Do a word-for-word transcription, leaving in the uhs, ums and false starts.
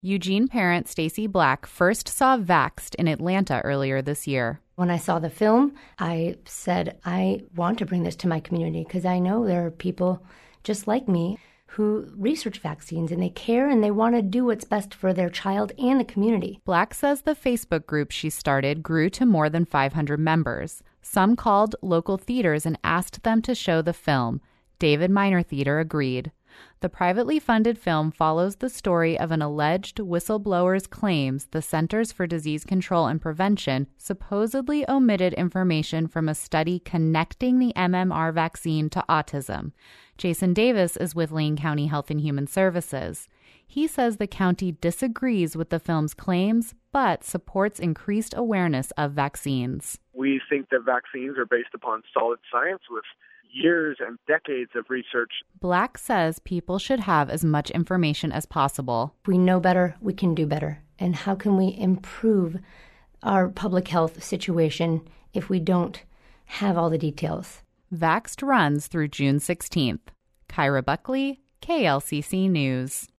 Eugene parent Stacy Black first saw Vaxxed in Atlanta earlier this year. When I saw the film, I said, I want to bring this to my community because I know there are people just like me who research vaccines and they care and they want to do what's best for their child and the community. Black says the Facebook group she started grew to more than five hundred members. Some called local theaters and asked them to show the film. David Minor Theater agreed. The privately funded film follows the story of an alleged whistleblower's claims the Centers for Disease Control and Prevention supposedly omitted information from a study connecting the M M R vaccine to autism. Jason Davis is with Lane County Health and Human Services. He says the county disagrees with the film's claims, but supports increased awareness of vaccines. We think that vaccines are based upon solid science with years and decades of research. Black says people should have as much information as possible. If we know better, we can do better. And how can we improve our public health situation if we don't have all the details? Vaxxed runs through June sixteenth. Kyra Buckley, K L C C News.